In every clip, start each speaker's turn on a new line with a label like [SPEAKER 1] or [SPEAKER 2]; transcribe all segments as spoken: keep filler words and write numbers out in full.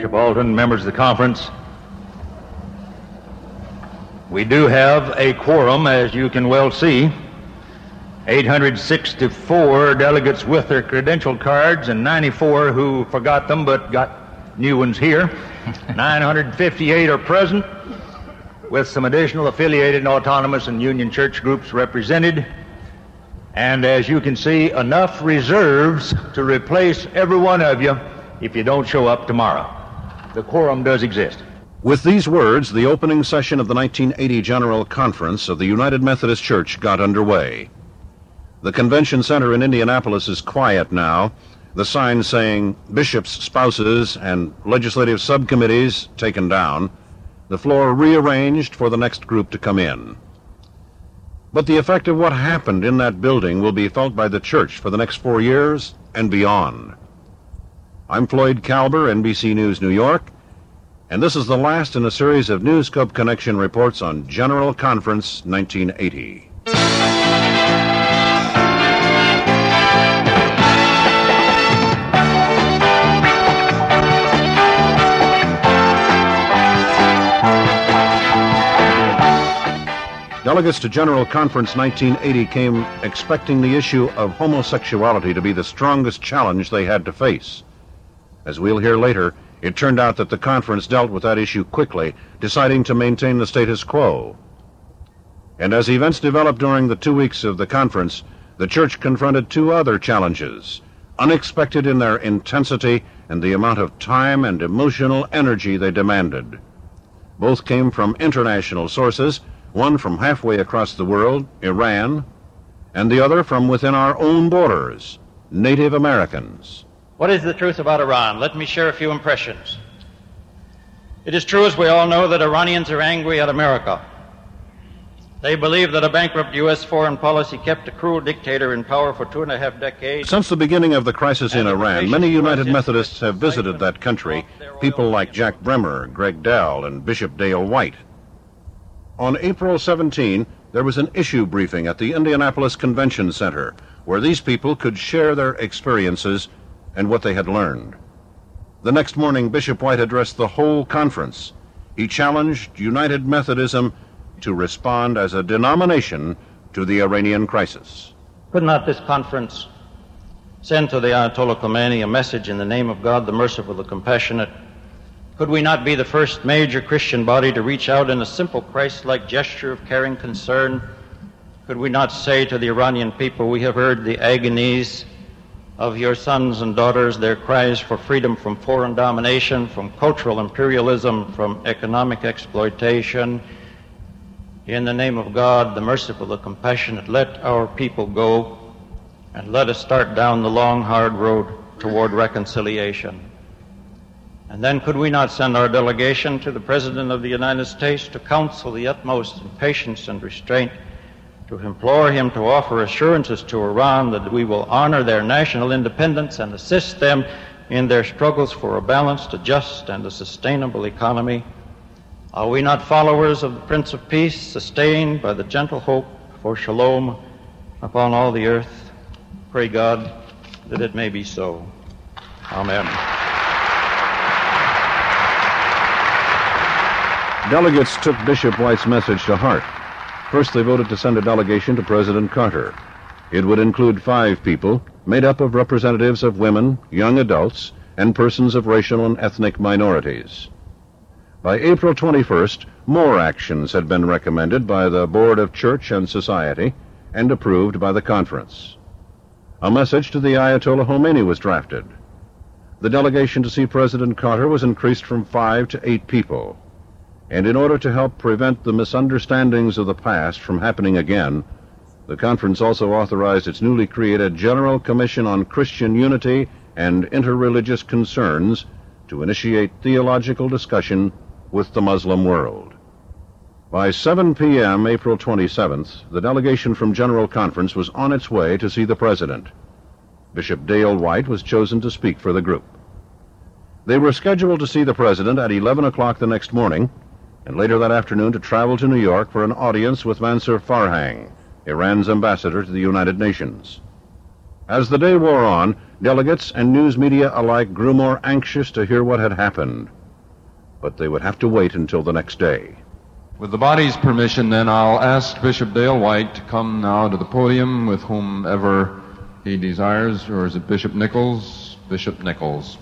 [SPEAKER 1] Bishop Alton, members of the conference. We do have a quorum, as you can well see. eight hundred sixty-four delegates with their credential cards and ninety-four who forgot them but got new ones here. nine hundred fifty-eight are present, with some additional affiliated, autonomous, and union church groups represented. And as you can see, enough reserves to replace every one of you if you don't show up tomorrow. The quorum does exist.
[SPEAKER 2] With these words, the opening session of the nineteen eighty General Conference of the United Methodist Church got underway. The convention center in Indianapolis is quiet now, the sign saying bishops' spouses and legislative subcommittees taken down, the floor rearranged for the next group to come in. But the effect of what happened in that building will be felt by the church for the next four years and beyond. I'm Floyd Kalber, N B C News, New York, and this is the last in a series of Newscope Connection reports on General Conference nineteen eighty. Delegates to General Conference nineteen eighty came expecting the issue of homosexuality to be the strongest challenge they had to face. As we'll hear later, it turned out that the conference dealt with that issue quickly, deciding to maintain the status quo. And as events developed during the two weeks of the conference, the church confronted two other challenges, unexpected in their intensity and the amount of time and emotional energy they demanded. Both came from international sources, one from halfway across the world, Iran, and the other from within our own borders, Native Americans.
[SPEAKER 3] What is the truth about Iran? Let me share a few impressions. It is true, as we all know, that Iranians are angry at America. They believe that a bankrupt U S foreign policy kept a cruel dictator in power for two and a half decades.
[SPEAKER 2] Since the beginning of the crisis in Iran, many United Methodists have visited that country, people like Jack Bremer, Greg Dell, and Bishop Dale White. On April seventeenth, there was an issue briefing at the Indianapolis Convention Center, where these people could share their experiences and what they had learned. The next morning, Bishop White addressed the whole conference. He challenged United Methodism to respond as a denomination to the Iranian crisis.
[SPEAKER 3] Could not this conference send to the Ayatollah Khomeini a message in the name of God, the merciful, the compassionate? Could we not be the first major Christian body to reach out in a simple Christ-like gesture of caring concern? Could we not say to the Iranian people, we have heard the agonies of your sons and daughters, their cries for freedom from foreign domination, from cultural imperialism, from economic exploitation. In the name of God, the merciful, the compassionate, let our people go and let us start down the long, hard road toward reconciliation. And then could we not send our delegation to the President of the United States to counsel the utmost in patience and restraint, to implore him to offer assurances to Iran that we will honor their national independence and assist them in their struggles for a balanced, a just, and a sustainable economy? Are we not followers of the Prince of Peace, sustained by the gentle hope for shalom upon all the earth? Pray God that it may be so. Amen.
[SPEAKER 2] Delegates took Bishop White's message to heart. First, they voted to send a delegation to President Carter. It would include five people, made up of representatives of women, young adults, and persons of racial and ethnic minorities. By April twenty-first, more actions had been recommended by the Board of Church and Society and approved by the conference. A message to the Ayatollah Khomeini was drafted. The delegation to see President Carter was increased from five to eight people. And in order to help prevent the misunderstandings of the past from happening again, the conference also authorized its newly created General Commission on Christian Unity and Interreligious Concerns to initiate theological discussion with the Muslim world. By seven p.m. April twenty-seventh, the delegation from General Conference was on its way to see the President. Bishop Dale White was chosen to speak for the group. They were scheduled to see the President at eleven o'clock the next morning, and later that afternoon to travel to New York for an audience with Mansour Farhang, Iran's ambassador to the United Nations. As the day wore on, delegates and news media alike grew more anxious to hear what had happened. but they would have to wait until the next day.
[SPEAKER 4] With the body's permission, then, I'll ask Bishop Dale White to come now to the podium with whomever he desires. Or is it Bishop Nichols? Bishop Nichols.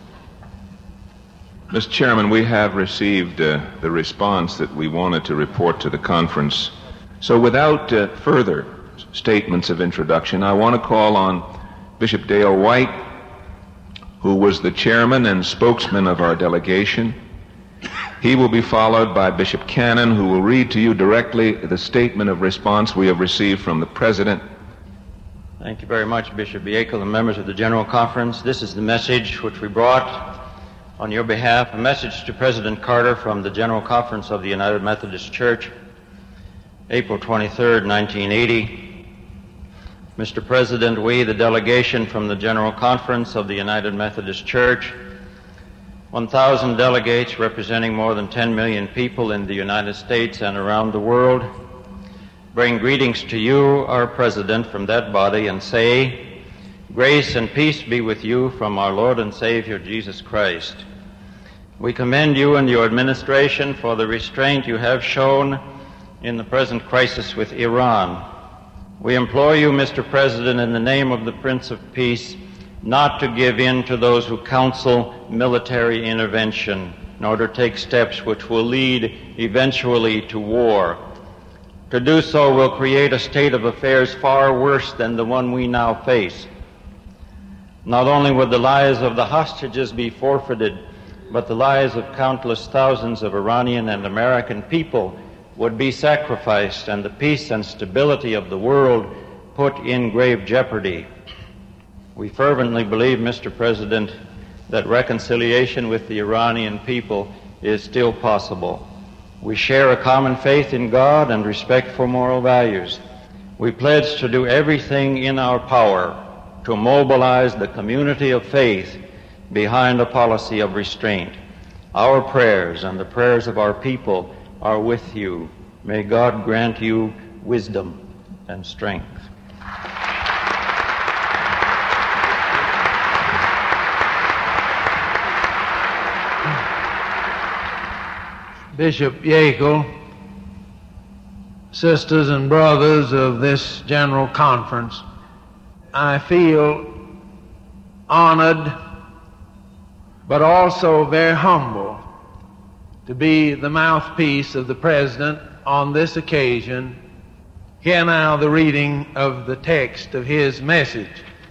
[SPEAKER 5] Mister Chairman, we have received uh, the response that we wanted to report to the conference. So without uh, further statements of introduction, I want to call on Bishop Dale White, who was the chairman and spokesman of our delegation. He will be followed by Bishop Cannon, who will read to you directly the statement of response we have received from the President.
[SPEAKER 3] Thank you very much, Bishop Yeakel and members of the General Conference. This is the message which we brought on your behalf, a message to President Carter from the General Conference of the United Methodist Church, April twenty-third, nineteen eighty. Mister President, we, the delegation from the General Conference of the United Methodist Church, one thousand delegates representing more than ten million people in the United States and around the world, bring greetings to you, our President, from that body, and say, grace and peace be with you from our Lord and Savior Jesus Christ. We commend you and your administration for the restraint you have shown in the present crisis with Iran. We implore you, Mister President, in the name of the Prince of Peace, not to give in to those who counsel military intervention, nor to take steps which will lead eventually to war. To do so will create a state of affairs far worse than the one we now face. Not only would the lives of the hostages be forfeited, but the lives of countless thousands of Iranian and American people would be sacrificed, and the peace and stability of the world put in grave jeopardy. We fervently believe, Mister President, that reconciliation with the Iranian people is still possible. We share a common faith in God and respect for moral values. We pledge to do everything in our power to mobilize the community of faith behind a policy of restraint. Our prayers and the prayers of our people are with you. May God grant you wisdom and strength.
[SPEAKER 6] Bishop Yeakel, sisters and brothers of this General Conference, I feel honored but also very humble to be the mouthpiece of the President on this occasion. Hear now the reading of the text of his message.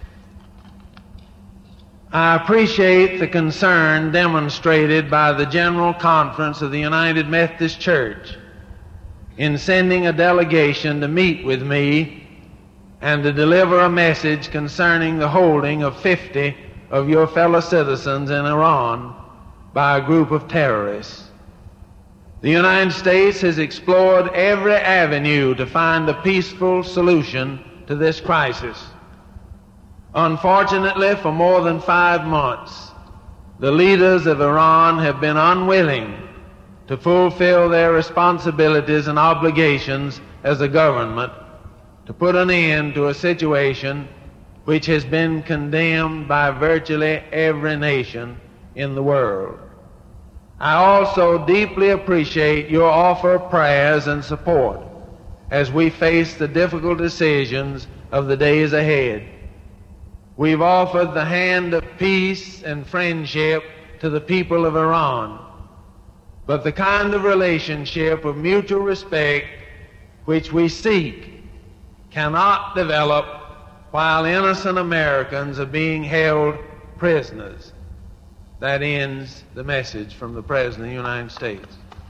[SPEAKER 6] I appreciate the concern demonstrated by the General Conference of the United Methodist Church in sending a delegation to meet with me and to deliver a message concerning the holding of fifty of your fellow citizens in Iran by a group of terrorists. The United States has explored every avenue to find a peaceful solution to this crisis. Unfortunately, for more than five months, the leaders of Iran have been unwilling to fulfill their responsibilities and obligations as a government to put an end to a situation which has been condemned by virtually every nation in the world. I also deeply appreciate your offer of prayers and support as we face the difficult decisions of the days ahead. We've offered the hand of peace and friendship to the people of Iran, but the kind of relationship of mutual respect which we seek cannot develop while innocent Americans are being held prisoners. That ends the message from the President of the United States.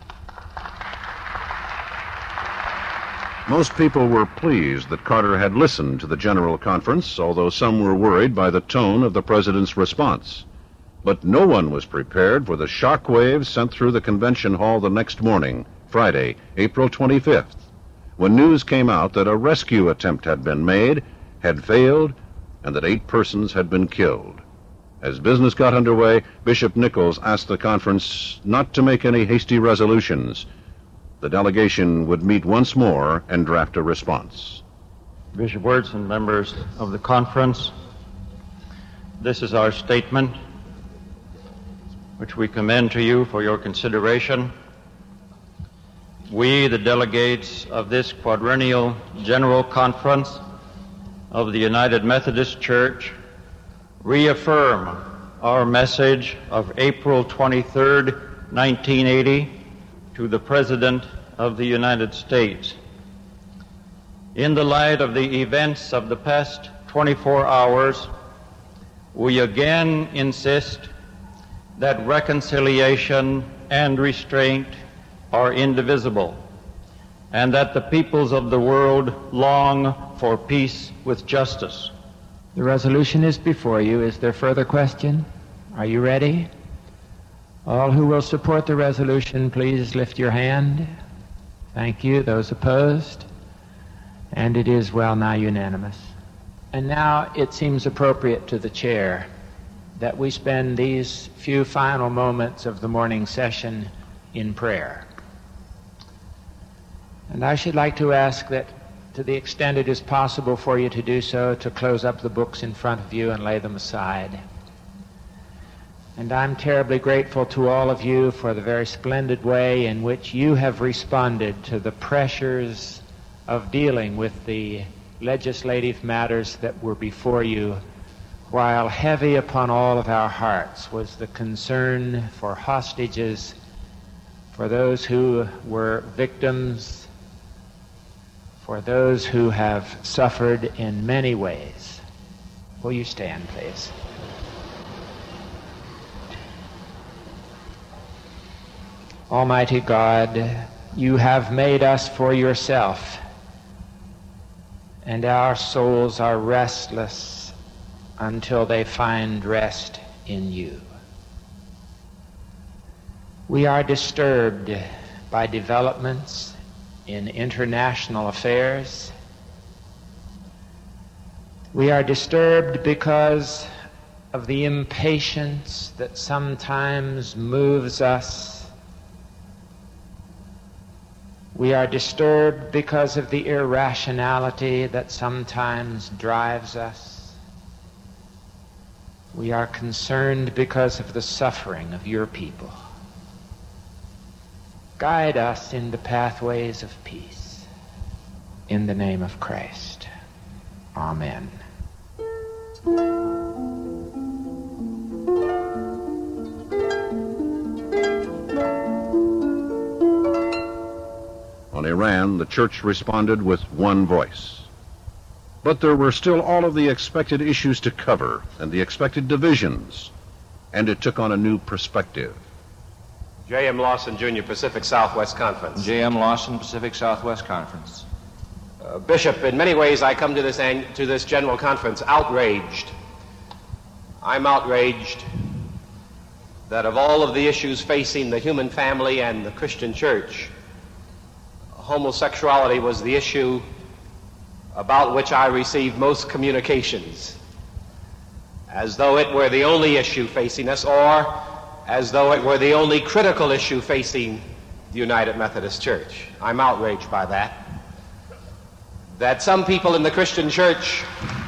[SPEAKER 2] Most people were pleased that Carter had listened to the General Conference, although some were worried by the tone of the President's response. But no one was prepared for the shock waves sent through the convention hall the next morning, Friday, April twenty-fifth, when news came out that a rescue attempt had been made, had failed, and that eight persons had been killed. As business got underway, Bishop Nichols asked the conference not to make any hasty resolutions. The delegation would meet once more and draft a response.
[SPEAKER 3] Bishop Wirtz and members of the conference, this is our statement. which we commend to you for your consideration, we, the delegates of this quadrennial General Conference of the United Methodist Church, reaffirm our message of April twenty-third, nineteen eighty, to the President of the United States. In the light of the events of the past twenty-four hours, we again insist that reconciliation and restraint are indivisible, and that the peoples of the world long for peace with justice.
[SPEAKER 7] The resolution is before you. Is there further question? Are you ready? All who will support the resolution, please lift your hand. Thank you. Those opposed? And it is well nigh unanimous. And now it seems appropriate to the chair that we spend these few final moments of the morning session in prayer. And I should like to ask that, to the extent it is possible for you to do so, to close up the books in front of you and lay them aside. And I'm terribly grateful to all of you for the very splendid way in which you have responded to the pressures of dealing with the legislative matters that were before you, while heavy upon all of our hearts was the concern for hostages, for those who were victims, for those who have suffered in many ways. Will you stand, please? Almighty God, you have made us for yourself, and our souls are restless until they find rest in you. We are disturbed by developments in international affairs. We are disturbed because of the impatience that sometimes moves us. We are disturbed because of the irrationality that sometimes drives us. We are concerned because of the suffering of your people. Guide us into pathways of peace. In the name of Christ. Amen.
[SPEAKER 2] On Iran, the church responded with one voice. But there were still all of the expected issues to cover and the expected divisions, and it took on a new perspective.
[SPEAKER 8] J M. Lawson, Junior, Pacific Southwest Conference.
[SPEAKER 9] J M. Lawson, Pacific Southwest Conference.
[SPEAKER 8] Uh, Bishop, in many ways I come to this, ang- to this general conference outraged. I'm outraged that of all of the issues facing the human family and the Christian church, homosexuality was the issue about which I received most communications, as though it were the only issue facing us, or as though it were the only critical issue facing the United Methodist Church. I'm outraged by that. That some people in the Christian church,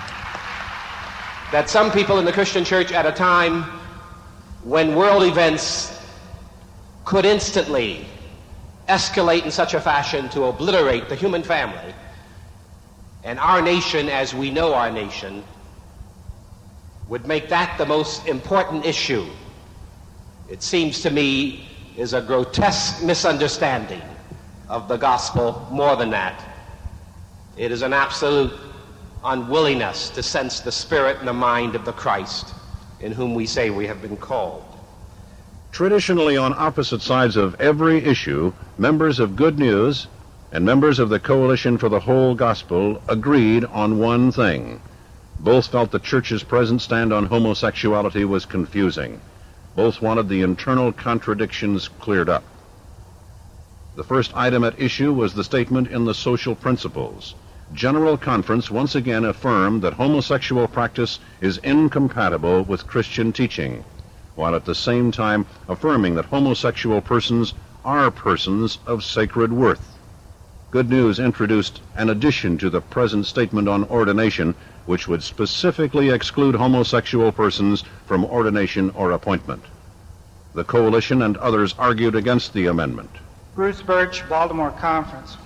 [SPEAKER 8] that some people in the Christian church at a time when world events could instantly escalate in such a fashion to obliterate the human family, and our nation as we know our nation, would make that the most important issue, it seems to me, is a grotesque misunderstanding of the gospel. More than that, it is an absolute unwillingness to sense the spirit and the mind of the Christ in whom we say we have been called.
[SPEAKER 2] Traditionally, on opposite sides of every issue, members of Good News and members of the Coalition for the Whole Gospel agreed on one thing. Both felt the church's present stand on homosexuality was confusing. Both wanted the internal contradictions cleared up. The first item at issue was the statement in the Social Principles. General Conference once again affirmed that homosexual practice is incompatible with Christian teaching, while at the same time affirming that homosexual persons are persons of sacred worth. Good News introduced an addition to the present statement on ordination, which would specifically exclude homosexual persons from ordination or appointment. The coalition and others argued against the amendment.
[SPEAKER 10] Bruce Birch, Baltimore Conference.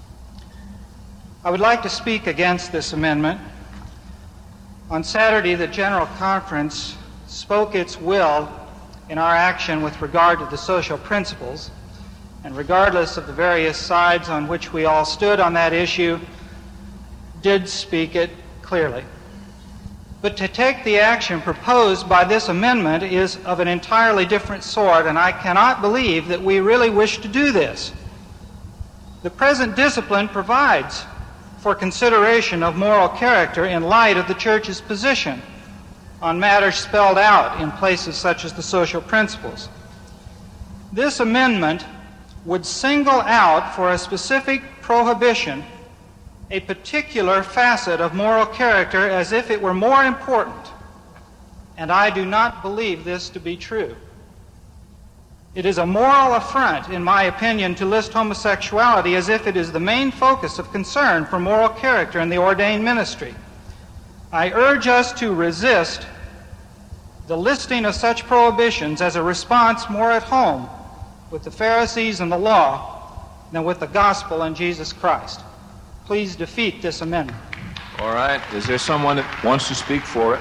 [SPEAKER 10] I would like to speak against this amendment. On Saturday, the General Conference spoke its will in our action with regard to the social principles, and regardless of the various sides on which we all stood on that issue, did speak it clearly. But to take the action proposed by this amendment is of an entirely different sort, and I cannot believe that we really wish to do this. The present discipline provides for consideration of moral character in light of the Church's position on matters spelled out in places such as the social principles. This amendment would single out for a specific prohibition a particular facet of moral character as if it were more important, and I do not believe this to be true. It is a moral affront, in my opinion, to list homosexuality as if it is the main focus of concern for moral character in the ordained ministry. I urge us to resist the listing of such prohibitions as a response more at home with the Pharisees and the law than with the gospel and Jesus Christ. Please defeat this amendment.
[SPEAKER 5] All right. Is there someone that wants to speak for it?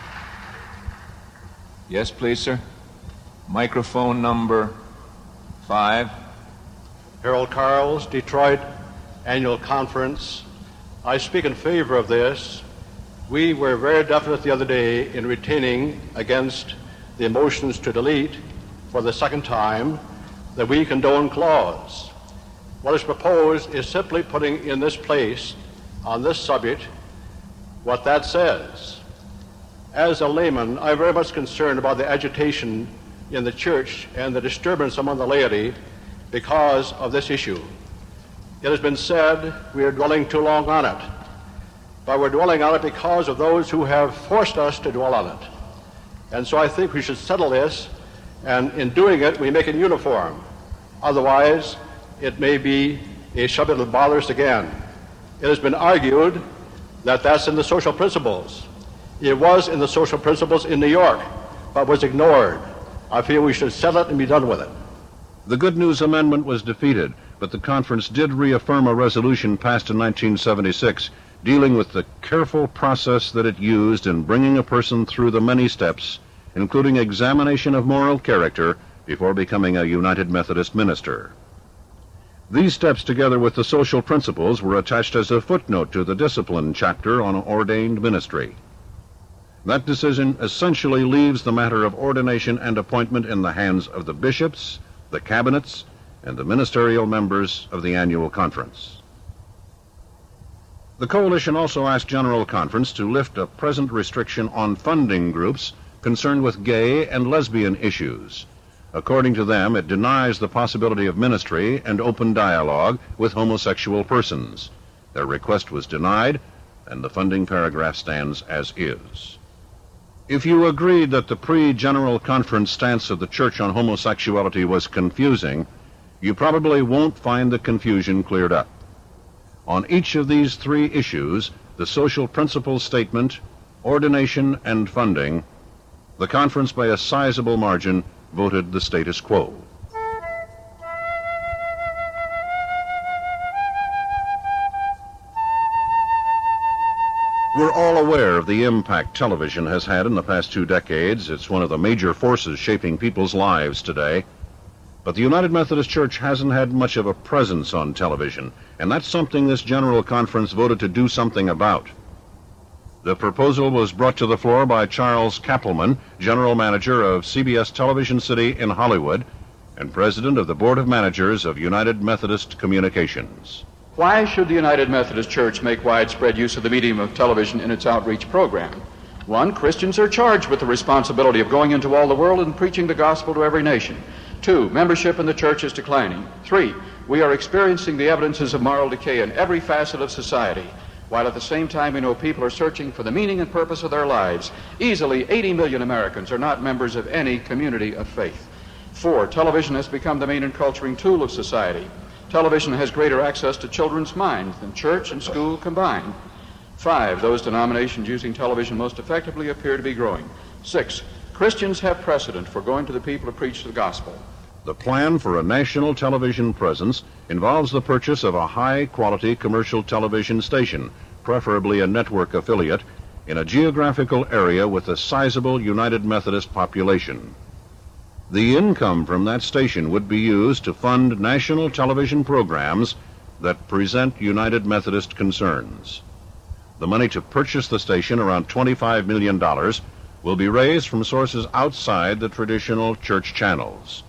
[SPEAKER 5] Yes, please, sir. Microphone number five.
[SPEAKER 11] Harold Carls, Detroit Annual Conference. I speak in favor of this. We were very definite the other day in retaining against the motions to delete for the second time the we condone clause. What is proposed is simply putting in this place on this subject what that says. As a layman, I'm very much concerned about the agitation in the church and the disturbance among the laity because of this issue. It has been said we are dwelling too long on it, but we're dwelling on it because of those who have forced us to dwell on it. And so I think we should settle this, and in doing it, we make it uniform. Otherwise, it may be a subject that bothers us again. It has been argued that that's in the social principles. It was in the social principles in New York, but was ignored. I feel we should settle it and be done with it.
[SPEAKER 2] The Good News Amendment was defeated, but the conference did reaffirm a resolution passed in nineteen seventy-six dealing with the careful process that it used in bringing a person through the many steps, including examination of moral character, before becoming a United Methodist minister. These steps, together with the social principles, were attached as a footnote to the discipline chapter on ordained ministry. That decision essentially leaves the matter of ordination and appointment in the hands of the bishops, the cabinets, and the ministerial members of the annual conference. The coalition also asked General Conference to lift a present restriction on funding groups concerned with gay and lesbian issues. According to them, it denies the possibility of ministry and open dialogue with homosexual persons. Their request was denied, and the funding paragraph stands as is. If you agreed that the pre-General Conference stance of the Church on homosexuality was confusing, you probably won't find the confusion cleared up. On each of these three issues, the social principles statement, ordination, and funding, the conference by a sizable margin voted the status quo. We're all aware of the impact television has had in the past two decades. It's one of the major forces shaping people's lives today. But the United Methodist Church hasn't had much of a presence on television, and that's something this General Conference voted to do something about. The proposal was brought to the floor by Charles Kappelman, General Manager of C B S Television City in Hollywood and President of the Board of Managers of United Methodist Communications.
[SPEAKER 12] Why should the United Methodist Church make widespread use of the medium of television in its outreach program? One, Christians are charged with the responsibility of going into all the world and preaching the gospel to every nation. Two, membership in the church is declining. Three, we are experiencing the evidences of moral decay in every facet of society, while at the same time we know people are searching for the meaning and purpose of their lives. Easily eighty million Americans are not members of any community of faith. Four, television has become the main enculturing tool of society. Television has greater access to children's minds than church and school combined. Five, those denominations using television most effectively appear to be growing. Six, Christians have precedent for going to the people to preach the gospel.
[SPEAKER 2] The plan for a national television presence involves the purchase of a high-quality commercial television station, preferably a network affiliate, in a geographical area with a sizable United Methodist population. The income from that station would be used to fund national television programs that present United Methodist concerns. The money to purchase the station, around twenty-five million dollars, will be raised from sources outside the traditional church channels.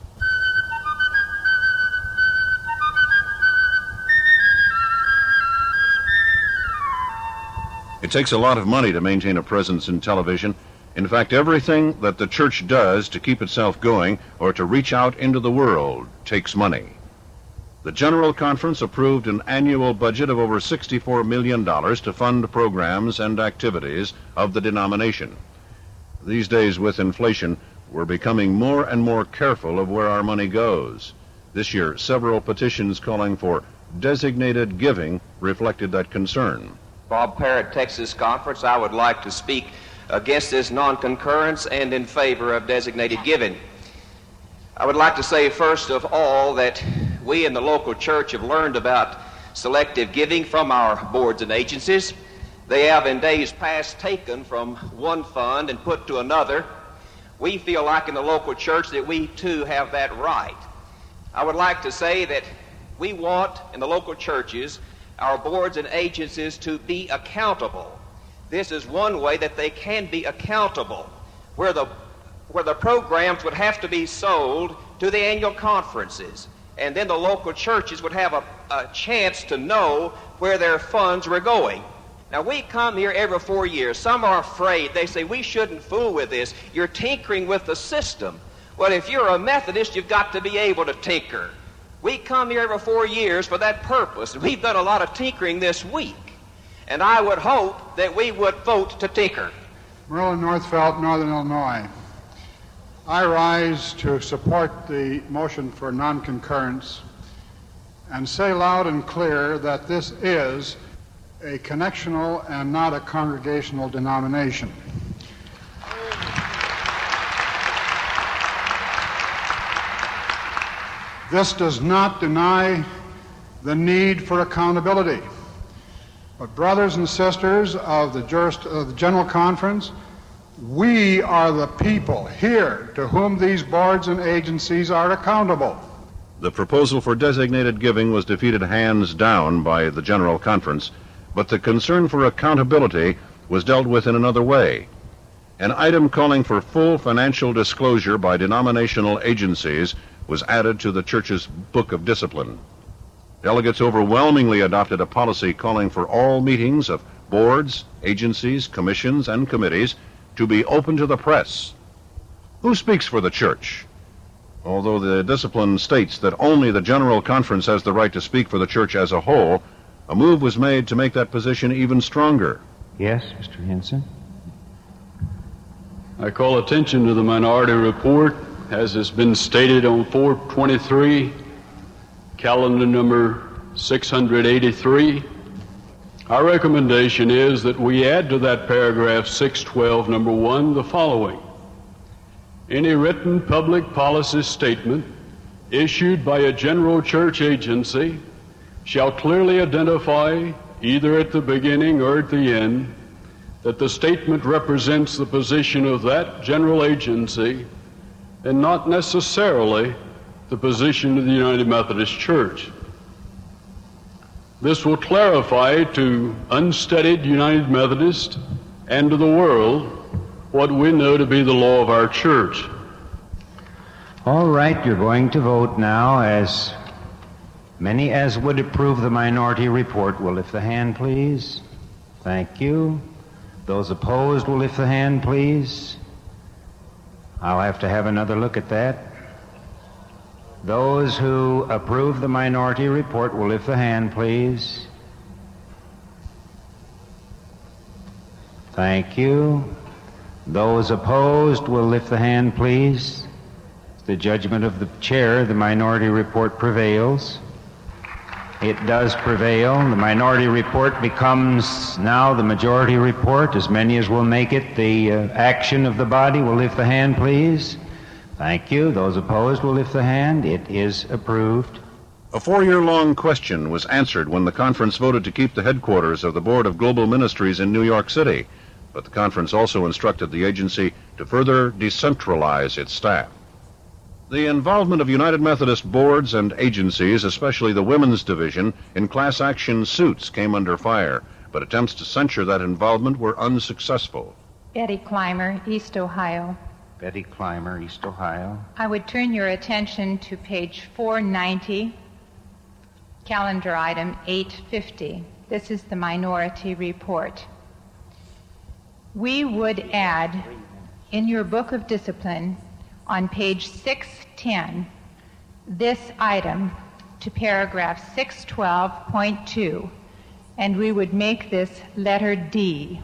[SPEAKER 2] It takes a lot of money to maintain a presence in television. In fact, everything that the church does to keep itself going or to reach out into the world takes money. The General Conference approved an annual budget of over sixty-four million dollars to fund programs and activities of the denomination. These days, with inflation, we're becoming more and more careful of where our money goes. This year, several petitions calling for designated giving reflected that concern.
[SPEAKER 13] Bob Parrott, Texas Conference. I would like to speak against this non-concurrence and in favor of designated giving. I would like to say first of all that we in the local church have learned about selective giving from our boards and agencies. They have in days past taken from one fund and put to another. We feel like in the local church that we too have that right. I would like to say that we want in the local churches our boards and agencies to be accountable. This is one way that they can be accountable, where the where the programs would have to be sold to the annual conferences, and then the local churches would have a, a chance to know where their funds were going. Now, we come here every four years. Some are afraid. They say, we shouldn't fool with this. You're tinkering with the system. Well, if you're a Methodist, you've got to be able to tinker. We come here every four years for that purpose. We've done a lot of tinkering this week. And I would hope that we would vote to tinker.
[SPEAKER 14] Merlin Northfelt, Northern Illinois. I rise to support the motion for non-concurrence and say loud and clear that this is a connectional and not a congregational denomination. This does not deny the need for accountability. But brothers and sisters of the, Jurist, of the General Conference, we are the people here to whom these boards and agencies are accountable.
[SPEAKER 2] The proposal for designated giving was defeated hands down by the General Conference, but the concern for accountability was dealt with in another way. An item calling for full financial disclosure by denominational agencies was added to the church's Book of Discipline. Delegates overwhelmingly adopted a policy calling for all meetings of boards, agencies, commissions, and committees to be open to the press. Who speaks for the church? Although the discipline states that only the General Conference has the right to speak for the church as a whole, a move was made to make that position even stronger.
[SPEAKER 15] Yes, Mister Henson.
[SPEAKER 16] I call attention to the minority report as has been stated on four twenty-three, calendar number six hundred eighty-three. Our recommendation is that we add to that paragraph six twelve, number one, the following. Any written public policy statement issued by a general church agency shall clearly identify, either at the beginning or at the end, that the statement represents the position of that general agency and not necessarily the position of the United Methodist Church. This will clarify to unstudied United Methodists and to the world what we know to be the law of our church.
[SPEAKER 15] All right, you're going to vote now. As many as would approve the minority report will lift the hand, please. Thank you. Those opposed will lift the hand, please. I'll have to have another look at that. Those who approve the minority report will lift the hand, please. Thank you. Those opposed will lift the hand, please. The judgment of the chair, the minority report prevails. It does prevail. The minority report becomes now the majority report. As many as will make it the uh, action of the body will lift the hand, please. Thank you. Those opposed will lift the hand. It is approved.
[SPEAKER 2] A four-year-long question was answered when the conference voted to keep the headquarters of the Board of Global Ministries in New York City, but the conference also instructed the agency to further decentralize its staff. The involvement of United Methodist boards and agencies, especially the Women's Division, in class action suits came under fire, but attempts to censure that involvement were unsuccessful.
[SPEAKER 17] Betty Clymer, East Ohio.
[SPEAKER 15] Betty Clymer, East Ohio.
[SPEAKER 17] I would turn your attention to page four ninety, calendar item eight fifty. This is the minority report. We would add in your book of discipline on page six ten this item to paragraph six twelve point two, and we would make this letter D.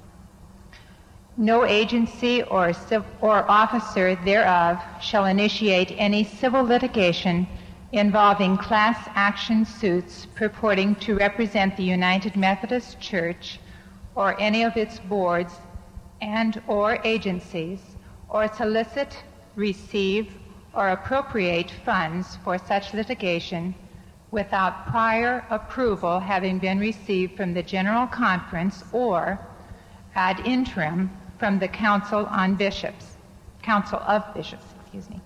[SPEAKER 17] No agency or, civ- or officer thereof shall initiate any civil litigation involving class action suits purporting to represent the United Methodist Church or any of its boards and or agencies, or solicit, receive, or appropriate funds for such litigation without prior approval having been received from the General Conference or, ad interim, from the Council on Bishops, Council of Bishops, excuse me.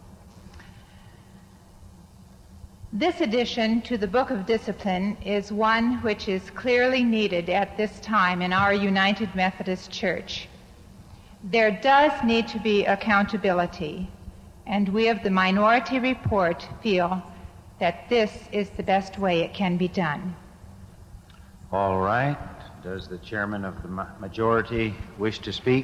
[SPEAKER 17] This addition to the Book of Discipline is one which is clearly needed at this time in our United Methodist Church. There does need to be accountability, and we of the minority report feel that this is the best way it can be done.
[SPEAKER 15] All right. Does the chairman of the ma- majority wish to speak?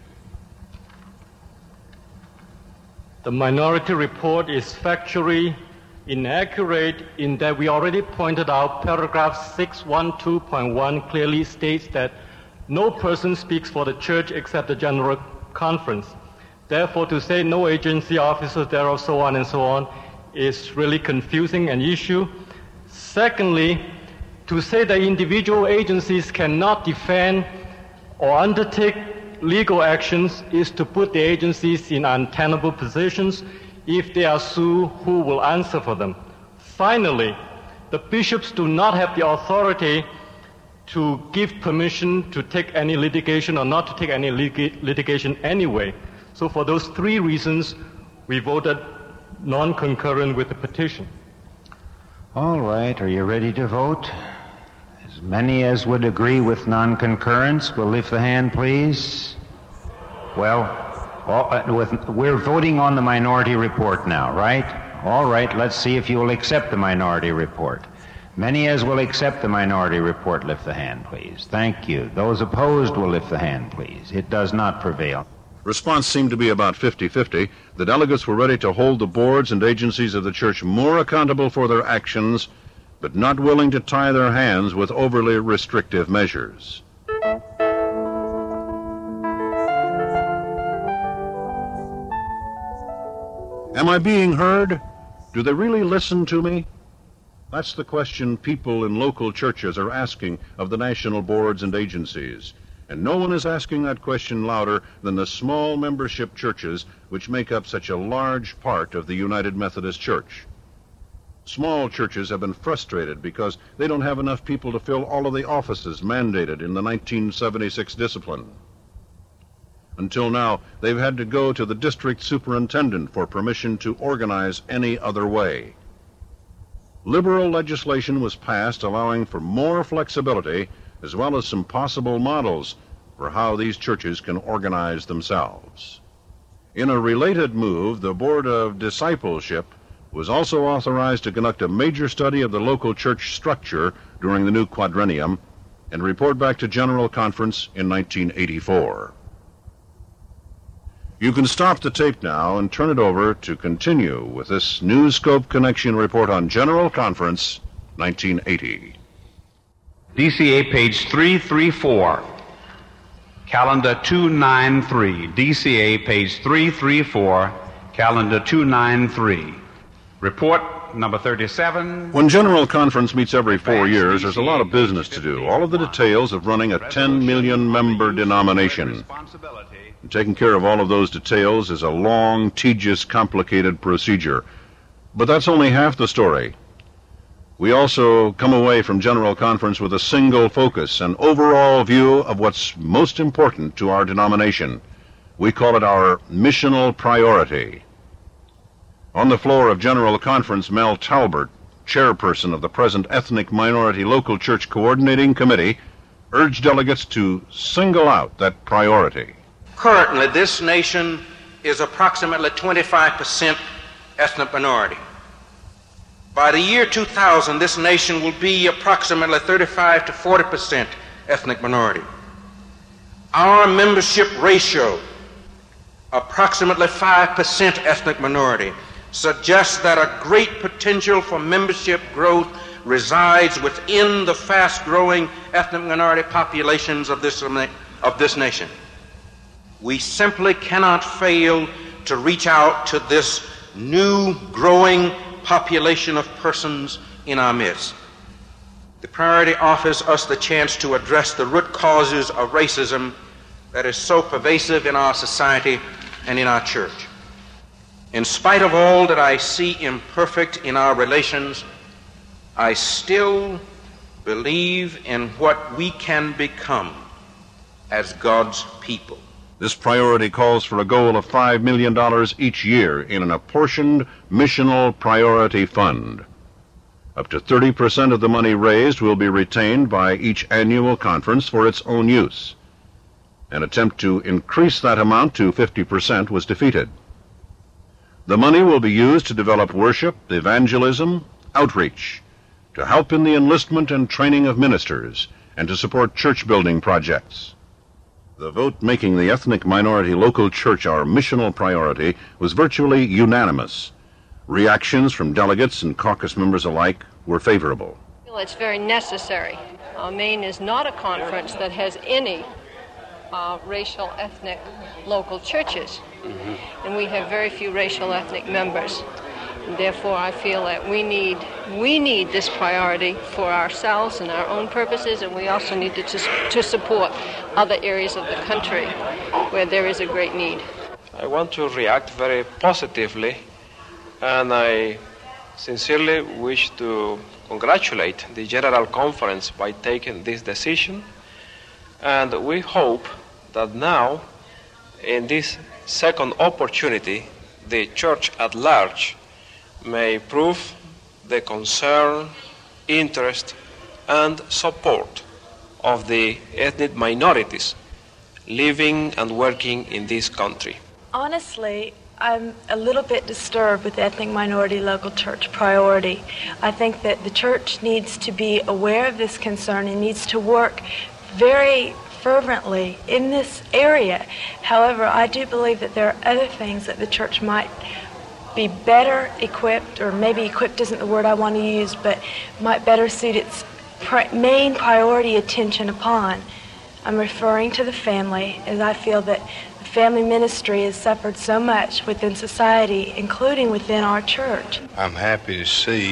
[SPEAKER 18] The minority report is factually inaccurate in that we already pointed out paragraph six twelve point one clearly states that no person speaks for the church except the General Conference. Therefore, to say no agency officers thereof, so on and so on, is really confusing an issue. Secondly, to say that individual agencies cannot defend or undertake legal actions is to put the agencies in untenable positions. If they are sued, who will answer for them? Finally, the bishops do not have the authority to give permission to take any litigation or not to take any lit- litigation anyway. So for those three reasons, we voted non-concurrent with the petition.
[SPEAKER 15] All right. Are you ready to vote? As many as would agree with non-concurrence will lift the hand, please. Well, all, uh, with, we're voting on the minority report now, right? All right. Let's see if you will accept the minority report. Many as will accept the minority report, lift the hand, please. Thank you. Those opposed will lift the hand, please. It does not prevail.
[SPEAKER 2] Response seemed to be about fifty-fifty. The delegates were ready to hold the boards and agencies of the church more accountable for their actions, but not willing to tie their hands with overly restrictive measures. Am I being heard? Do they really listen to me? That's the question people in local churches are asking of the national boards and agencies. And no one is asking that question louder than the small membership churches which make up such a large part of the United Methodist Church. Small churches have been frustrated because they don't have enough people to fill all of the offices mandated in the nineteen seventy-six discipline. Until now, they've had to go to the district superintendent for permission to organize any other way. Liberal legislation was passed allowing for more flexibility as well as some possible models for how these churches can organize themselves. In a related move, the Board of Discipleship was also authorized to conduct a major study of the local church structure during the new quadrennium and report back to General Conference in nineteen eighty-four. You can stop the tape now and turn it over to continue with this New Scope Connection report on General Conference nineteen eighty.
[SPEAKER 19] D C A page three thirty-four, calendar two ninety-three. D C A page three thirty-four, calendar two ninety-three. Report number thirty-seven.
[SPEAKER 2] When General Conference meets every four years, there's a lot of business to do. All of the details of running a ten million member denomination. And taking care of all of those details is a long, tedious, complicated procedure. But that's only half the story. We also come away from General Conference with a single focus, an overall view of what's most important to our denomination. We call it our missional priority. On the floor of General Conference, Mel Talbert, chairperson of the present Ethnic Minority Local Church Coordinating Committee, urged delegates to single out that priority.
[SPEAKER 20] Currently, this nation is approximately twenty-five percent ethnic minority. By the year two thousand, this nation will be approximately thirty-five to forty percent ethnic minority. Our membership ratio, approximately five percent ethnic minority, suggests that a great potential for membership growth resides within the fast-growing ethnic minority populations of this, of this nation. We simply cannot fail to reach out to this new growing population of persons in our midst. The priority offers us the chance to address the root causes of racism that is so pervasive in our society and in our church. In spite of all that I see imperfect in our relations, I still believe in what we can become as God's people.
[SPEAKER 2] This priority calls for a goal of five million dollars each year in an apportioned missional priority fund. Up to thirty percent of the money raised will be retained by each annual conference for its own use. An attempt to increase that amount to fifty percent was defeated. The money will be used to develop worship, evangelism, outreach, to help in the enlistment and training of ministers, and to support church-building projects. The vote making the ethnic minority local church our missional priority was virtually unanimous. Reactions from delegates and caucus members alike were favorable.
[SPEAKER 21] Well, it's very necessary. Uh, Maine is not a conference that has any uh, racial, ethnic, local churches. Mm-hmm. And we have very few racial, ethnic members. And therefore, I feel that we need we need this priority for ourselves and our own purposes, and we also need to, to, to support other areas of the country where there is a great need.
[SPEAKER 22] I want to react very positively, and I sincerely wish to congratulate the General Conference by taking this decision, and we hope that now, in this second opportunity, the church at large may prove the concern, interest, and support of the ethnic minorities living and working in this country.
[SPEAKER 23] Honestly, I'm a little bit disturbed with ethnic minority local church priority. I think that the church needs to be aware of this concern and needs to work very fervently in this area. However, I do believe that there are other things that the church might be better equipped, or maybe equipped isn't the word I want to use, but might better suit its pri- main priority attention upon. I'm referring to the family, as I feel that the family ministry has suffered so much within society, including within our church.
[SPEAKER 24] I'm happy to see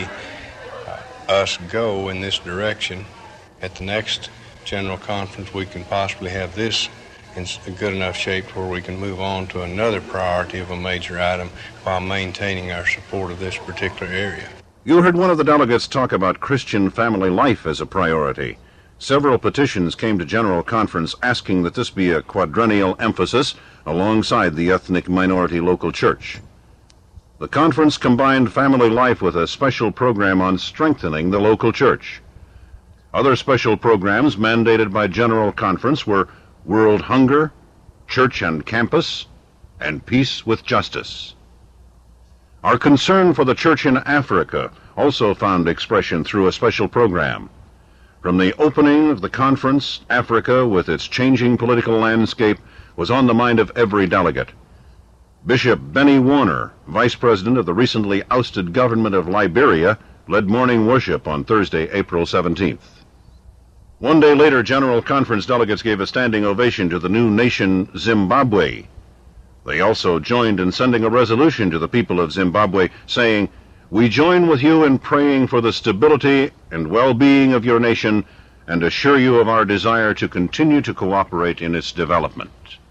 [SPEAKER 24] uh, us go in this direction. At the next General Conference, we can possibly have this in a good enough shape where we can move on to another priority of a major item while maintaining our support of this particular area.
[SPEAKER 2] You heard one of the delegates talk about Christian family life as a priority. Several petitions came to General Conference asking that this be a quadrennial emphasis alongside the ethnic minority local church. The conference combined family life with a special program on strengthening the local church. Other special programs mandated by General Conference were World Hunger, Church and Campus, and Peace with Justice. Our concern for the church in Africa also found expression through a special program. From the opening of the conference, Africa, with its changing political landscape, was on the mind of every delegate. Bishop Benny Warner, vice president of the recently ousted government of Liberia, led morning worship on Thursday, April seventeenth. One day later, General Conference delegates gave a standing ovation to the new nation, Zimbabwe. They also joined in sending a resolution to the people of Zimbabwe saying, we join with you in praying for the stability and well-being of your nation and assure you of our desire to continue to cooperate in its development.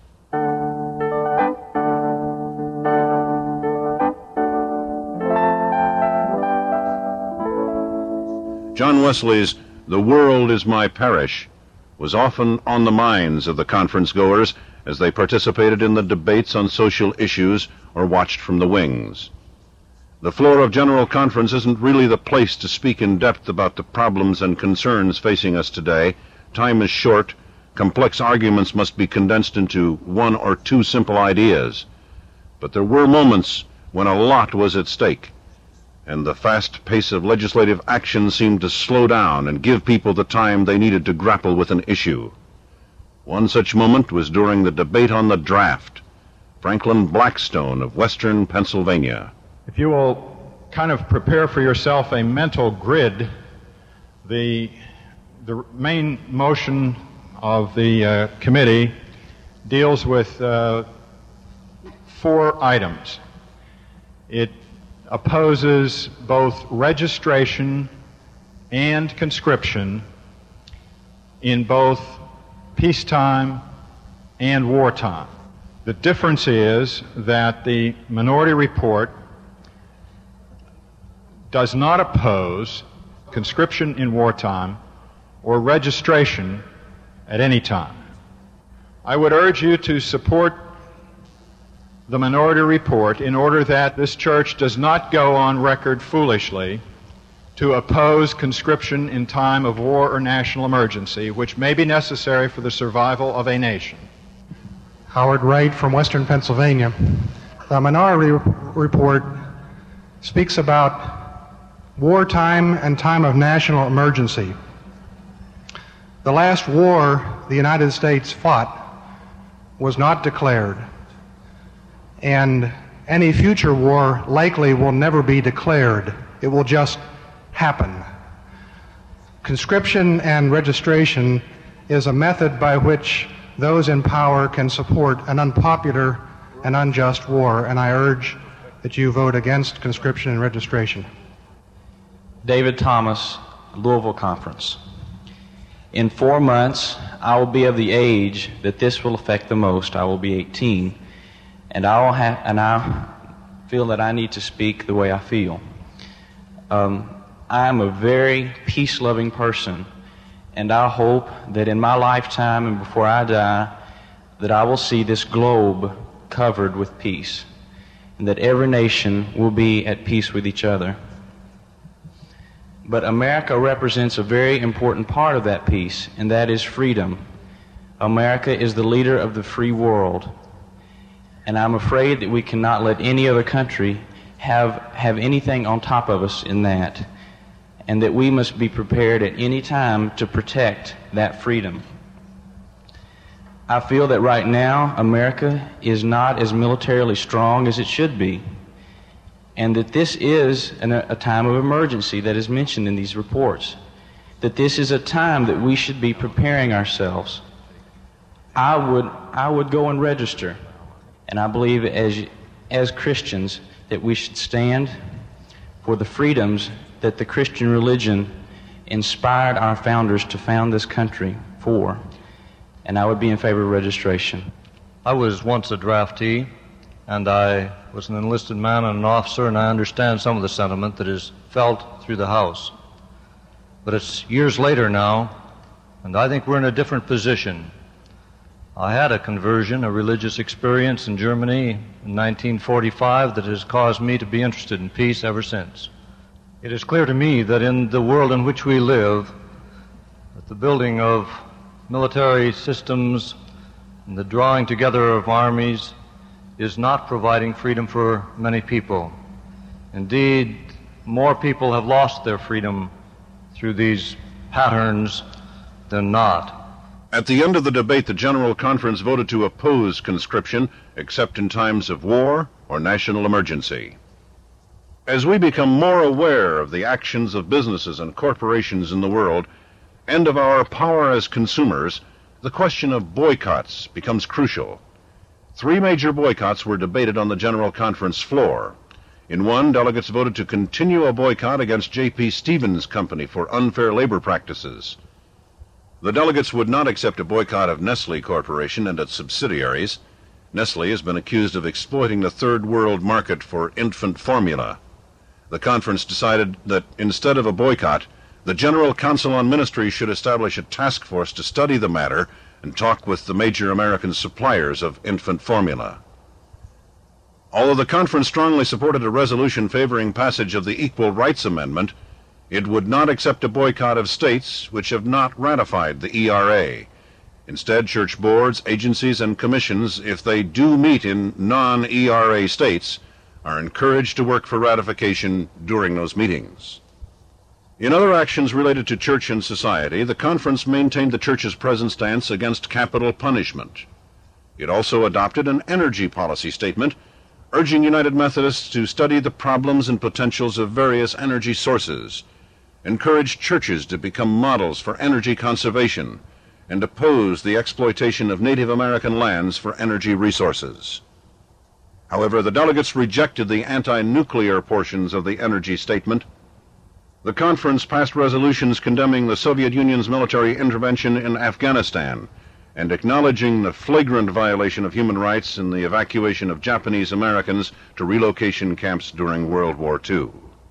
[SPEAKER 2] John Wesley's "The world is my parish" was often on the minds of the conference goers as they participated in the debates on social issues or watched from the wings. The floor of General Conference isn't really the place to speak in depth about the problems and concerns facing us today. Time is short. Complex arguments must be condensed into one or two simple ideas. But there were moments when a lot was at stake, and the fast pace of legislative action seemed to slow down and give people the time they needed to grapple with an issue. One such moment was during the debate on the draft. Franklin Blackstone of Western Pennsylvania.
[SPEAKER 1] If you will kind of prepare for yourself a mental grid, the, the main motion of the uh, committee deals with uh, four items. It opposes both registration and conscription in both peacetime and wartime. The difference is that the minority report does not oppose conscription in wartime or registration at any time. I would urge you to support the minority report in order that this church does not go on record foolishly to oppose conscription in time of war or national emergency, which may be necessary for the survival of a nation.
[SPEAKER 3] Howard Wright from Western Pennsylvania. The minority report speaks about wartime and time of national emergency. The last war the United States fought was not declared, and any future war likely will never be declared. It will just happen. Conscription and registration is a method by which those in power can support an unpopular and unjust war, and I urge that you vote against conscription and registration.
[SPEAKER 4] David Thomas, Louisville Conference. In four months, I will be of the age that this will affect the most. I will be eighteen, and I will have, and I feel that I need to speak the way I feel. Um, I am a very peace-loving person, and I hope that in my lifetime and before I die, that I will see this globe covered with peace, and that every nation will be at peace with each other. But America represents a very important part of that peace, and that is freedom. America is the leader of the free world, and I'm afraid that we cannot let any other country have, have anything on top of us in that, and that we must be prepared at any time to protect that freedom. I feel that right now America is not as militarily strong as it should be, and that this is an, a time of emergency that is mentioned in these reports, that this is a time that we should be preparing ourselves. I would, I would go and register, and I believe as, as Christians that we should stand for the freedoms that the Christian religion inspired our founders to found this country for, and I would be in favor of registration.
[SPEAKER 6] I was once a draftee, and I was an enlisted man and an officer, and I understand some of the sentiment that is felt through the House. But it's years later now, and I think we're in a different position. I had a conversion, a religious experience in Germany in nineteen forty-five that has caused me to be interested in peace ever since. It is clear to me that in the world in which we live, that the building of military systems and the drawing together of armies is not providing freedom for many people. Indeed, more people have lost their freedom through these patterns than not.
[SPEAKER 2] At the end of the debate, the General Conference voted to oppose conscription except in times of war or national emergency. As we become more aware of the actions of businesses and corporations in the world and of our power as consumers, the question of boycotts becomes crucial. Three major boycotts were debated on the General Conference floor. In one, delegates voted to continue a boycott against J P. Stevens Company for unfair labor practices. The delegates would not accept a boycott of Nestle Corporation and its subsidiaries. Nestle has been accused of exploiting the third world market for infant formula. The conference decided that instead of a boycott, the General Council on Ministry should establish a task force to study the matter and talk with the major American suppliers of infant formula. Although the conference strongly supported a resolution favoring passage of the Equal Rights Amendment, it would not accept a boycott of states which have not ratified the E R A. Instead, church boards, agencies, and commissions, if they do meet in non-E R A states, are encouraged to work for ratification during those meetings. In other actions related to church and society, the conference maintained the church's present stance against capital punishment. It also adopted an energy policy statement urging United Methodists to study the problems and potentials of various energy sources, encourage churches to become models for energy conservation, and oppose the exploitation of Native American lands for energy resources. However, the delegates rejected the anti-nuclear portions of the energy statement. The conference passed resolutions condemning the Soviet Union's military intervention in Afghanistan and acknowledging the flagrant violation of human rights in the evacuation of Japanese Americans to relocation camps during World War Two.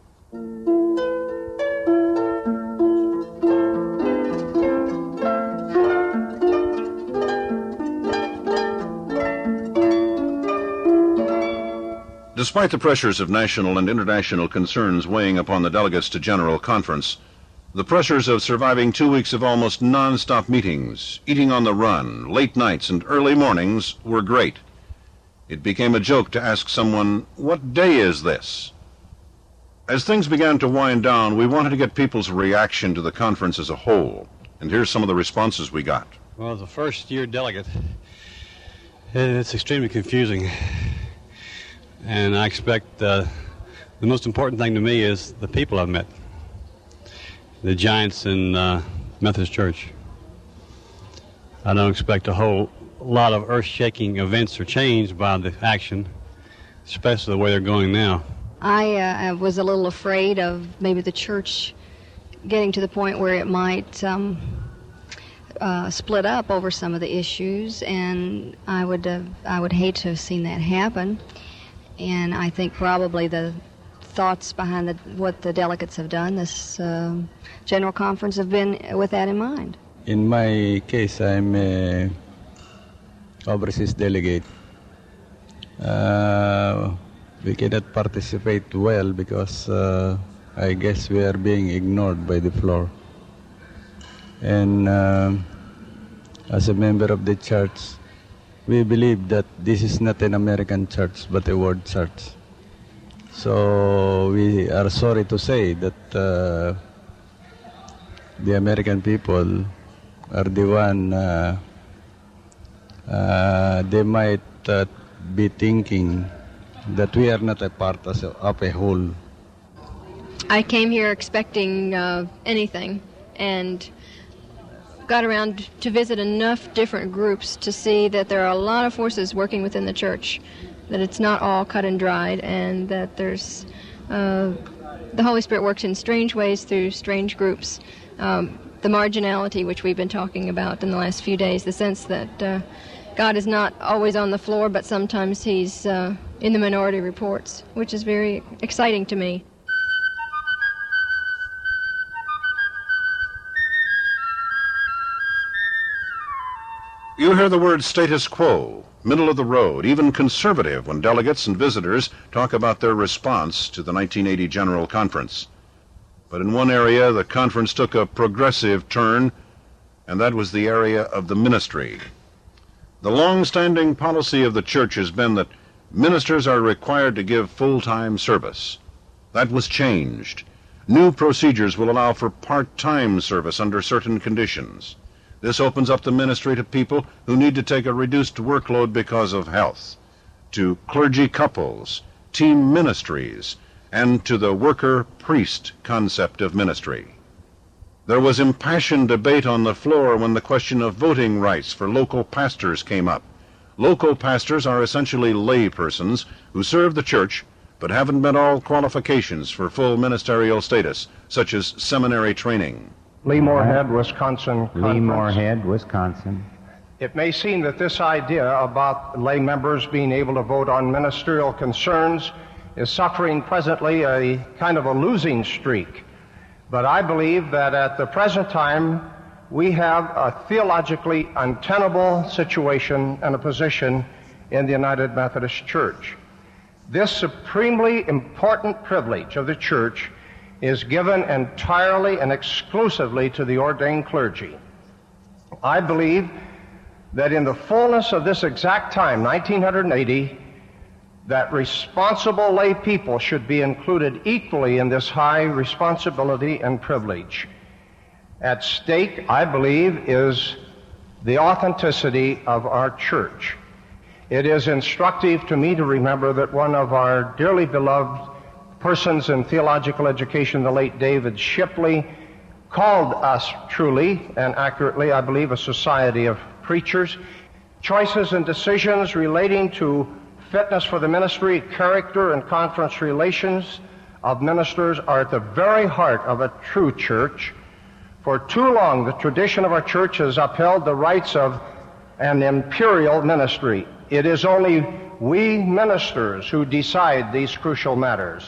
[SPEAKER 2] Despite the pressures of national and international concerns weighing upon the delegates to General Conference, the pressures of surviving two weeks of almost non-stop meetings, eating on the run, late nights, and early mornings were great. It became a joke to ask someone, "What day is this?" As things began to wind down, we wanted to get people's reaction to the conference as a whole, and here's some of the responses we got.
[SPEAKER 7] Well, as a first-year delegate, it's extremely confusing. And I expect uh, the most important thing to me is the people I've met, the giants in uh, Methodist Church. I don't expect a whole lot of earth-shaking events or change by the action, especially the way they're going now.
[SPEAKER 8] I uh, was a little afraid of maybe the church getting to the point where it might um, uh, split up over some of the issues, and I would uh, I would hate to have seen that happen. And I think probably the thoughts behind the, what the delegates have done, this uh, General Conference, have been with that in mind.
[SPEAKER 9] In my case, I'm a overseas delegate. Uh, we cannot participate well because uh, I guess we are being ignored by the floor. And uh, as a member of the church, we believe that this is not an American church, but a world church. So we are sorry to say that uh, the American people are the one, uh, uh, they might uh, be thinking that we are not a part of a, of a whole.
[SPEAKER 10] I came here expecting uh, anything, and got around to visit enough different groups to see that there are a lot of forces working within the church, that it's not all cut and dried, and that there's uh, the Holy Spirit works in strange ways through strange groups. Um, the marginality, which we've been talking about in the last few days, the sense that uh, God is not always on the floor, but sometimes he's uh, in the minority reports, which is very exciting to me.
[SPEAKER 2] You hear the word status quo, middle of the road, even conservative when delegates and visitors talk about their response to the nineteen eighty General Conference. But in one area, the conference took a progressive turn, and that was the area of the ministry. The long-standing policy of the church has been that ministers are required to give full-time service. That was changed. New procedures will allow for part-time service under certain conditions. This opens up the ministry to people who need to take a reduced workload because of health, to clergy couples, team ministries, and to the worker-priest concept of ministry. There was impassioned debate on the floor when the question of voting rights for local pastors came up. Local pastors are essentially lay persons who serve the church but haven't met all qualifications for full ministerial status, such as seminary training.
[SPEAKER 5] Lee Moorhead, Wisconsin
[SPEAKER 15] Lee
[SPEAKER 5] Conference.
[SPEAKER 15] Moorhead, Wisconsin.
[SPEAKER 5] It may seem that this idea about lay members being able to vote on ministerial concerns is suffering presently a kind of a losing streak. But I believe that at the present time, we have a theologically untenable situation and a position in the United Methodist Church. This supremely important privilege of the church is given entirely and exclusively to the ordained clergy. I believe that in the fullness of this exact time, nineteen eighty, that responsible lay people should be included equally in this high responsibility and privilege. At stake, I believe, is the authenticity of our church. It is instructive to me to remember that one of our dearly beloved persons in theological education, the late David Shipley, called us truly and accurately, I believe, a society of preachers. Choices and decisions relating to fitness for the ministry, character, and conference relations of ministers are at the very heart of a true church. For too long, the tradition of our church has upheld the rights of an imperial ministry. It is only we ministers who decide these crucial matters.